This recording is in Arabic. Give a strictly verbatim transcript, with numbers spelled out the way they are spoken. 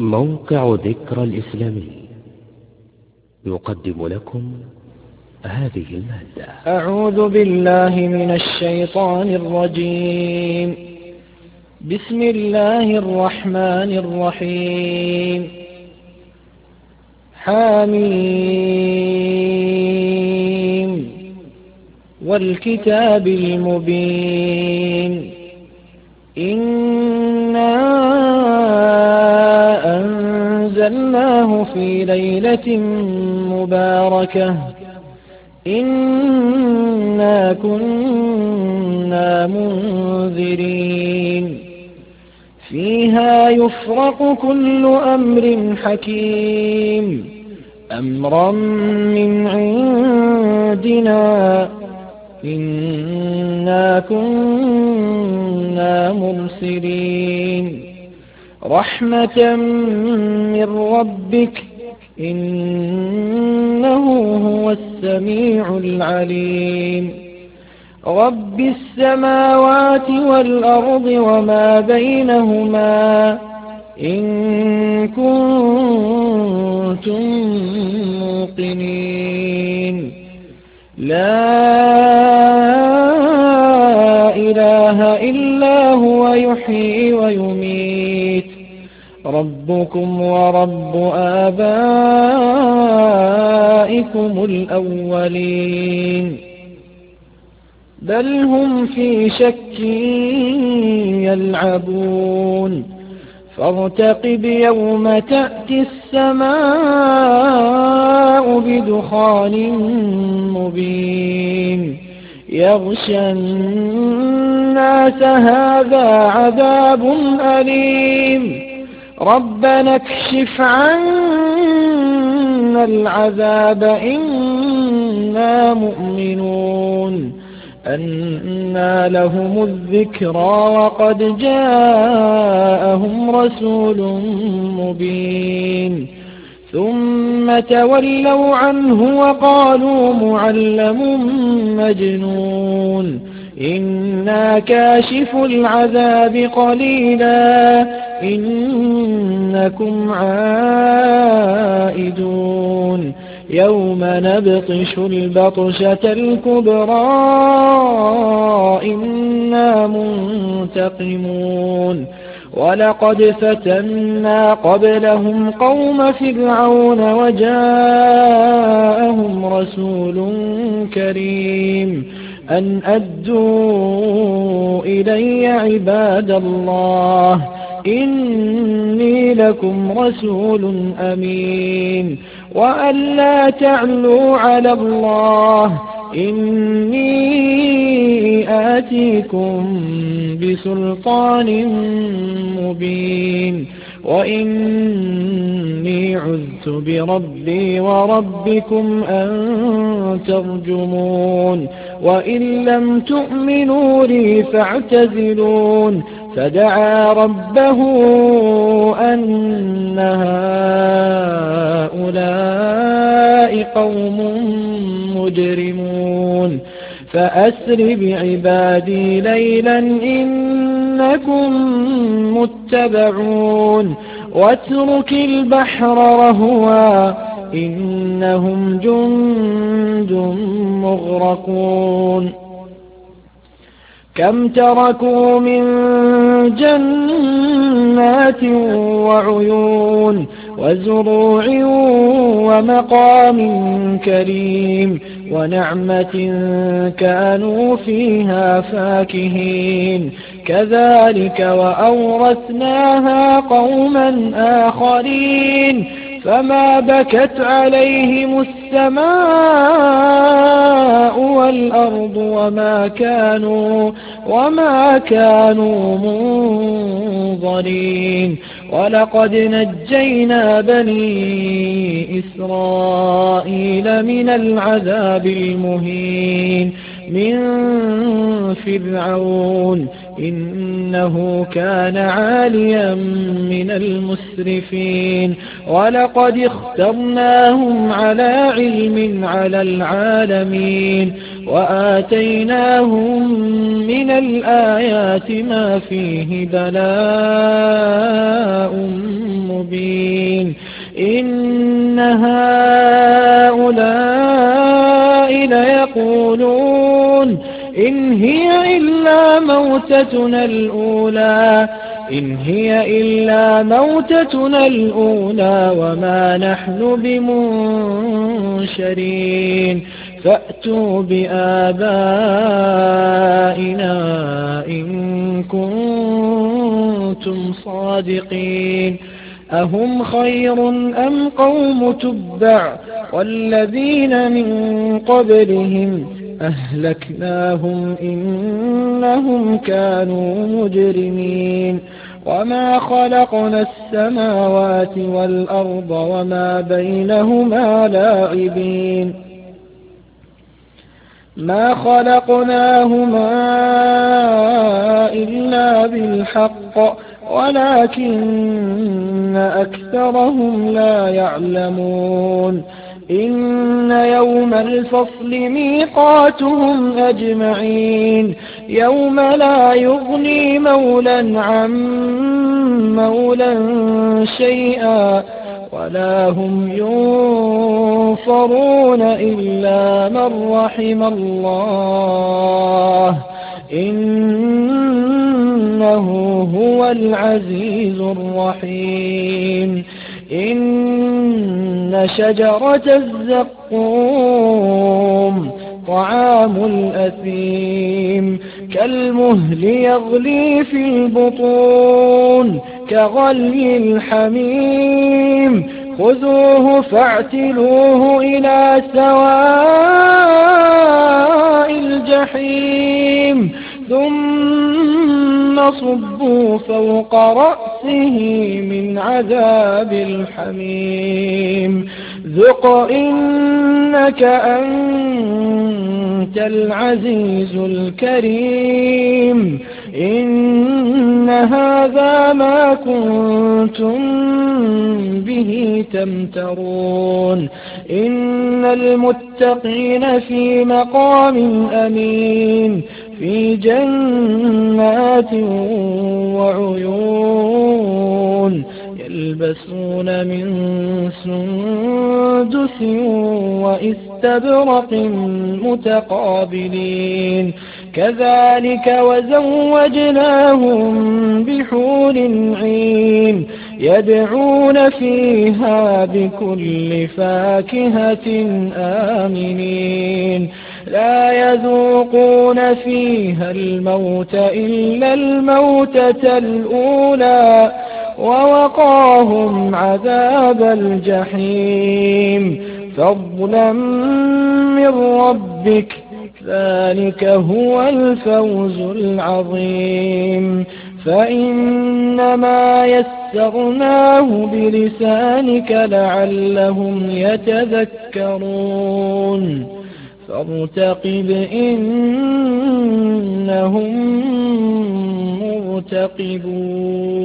موقع ذكرى الإسلامي يقدم لكم هذه المادة. أعوذ بالله من الشيطان الرجيم. بسم الله الرحمن الرحيم. حميم والكتاب المبين. إنا أنزلناه في ليلة مباركة إنا كنا منذرين فيها يفرق كل أمر حكيم أمرا من عندنا إنا كنا مرسلين رحمة من ربك إنه هو السميع العليم. رب السماوات والأرض وما بينهما إن كنتم موقنين. لا إله إلا هو يحيي ويميت ربكم ورب آبائكم الأولين بل هم في شك يلعبون فارتقب يوم تأتي السماء بدخان مبين يغشى الناس هذا عذاب أليم ربنا اكشف عنا العذاب إنا مؤمنون. أنى لهم الذكرى وقد جاءهم رسول مبين ثم تولوا عنه وقالوا معلم مجنون إنا كاشف العذاب قليلا إنكم عائدون يوم نبطش البطشة الكبرى إنا منتقمون ولقد فتنا قبلهم قوم فرعون وجاءهم رسول كريم أن أدوا إلي عباد الله إني لكم رسول أمين وأن لا تعلوا على الله إني آتيكم بسلطان مبين وإني عذت بربي وربكم أن ترجمون وإن لم تؤمنوا لي فاعتزلون فدعا ربه أن هؤلاء قوم مجرمون فأسر بعبادي ليلا إنكم متبعون واترك البحر رهوا إنهم جند مغرقون كم تركوا من جنات وعيون وزروع ومقام كريم ونعمة كانوا فيها فاكهين كذلك وأورثناها قوما آخرين فما بكت عليهم السماء والأرض وما كانوا وما كانوا منظرين ولقد نجينا بني إسرائيل من العذاب المهين من فرعون إنه كان عاليا من المسرفين ولقد اخترناهم على علم على العالمين وآتيناهم من الآيات ما فيه بلاء مبين إن هؤلاء ليقولون إن هي إلا موتتنا الأولى إن هي إلا موتتنا الأولى وما نحن بمنشرين فأتوا بآبائنا إن كنتم صادقين أهم خير أم قوم تبع والذين من قبلهم أهلكناهم إنهم كانوا مجرمين وما خلقنا السماوات والأرض وما بينهما لاعبين ما خلقناهما إلا بالحق ولكن أكثرهم لا يعلمون إن يوم الفصل ميقاتهم أجمعين يوم لا يغني مولى عن مولى شيئا ولا هم ينصرون إلا من رحم الله إنه هو العزيز الرحيم إن شجرة الزقوم طعام الأثيم كالمهل يغلي في البطون كغلي الحميم خذوه فاعتلوه إلى سواء الجحيم ثم صبوا فوق رأسه من عذاب الحميم ذق إنك أنت العزيز الكريم إن هذا ما كنتم به تمترون إن المتقين في مقام أمين في جنات وعيون يلبسون من سندس واستبرق متقابلين كذلك وزوجناهم بحور عين يدعون فيها بكل فاكهة آمنين لا يذوقون فيها الموت إلا الموتة الأولى ووقاهم عذاب الجحيم فضلا من ربك ذلك هو الفوز العظيم فإنما يسرناه بلسانك لعلهم يتذكرون فارتقب إنهم مرتقبون